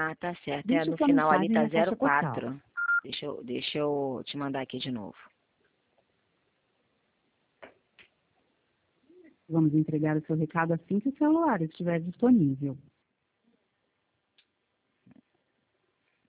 Ah, tá certo. Deixe No sua final ali mensagem tá na caixa postal. 04. Deixa eu te mandar aqui de novo. Vamos entregar o seu recado assim que o celular estiver disponível.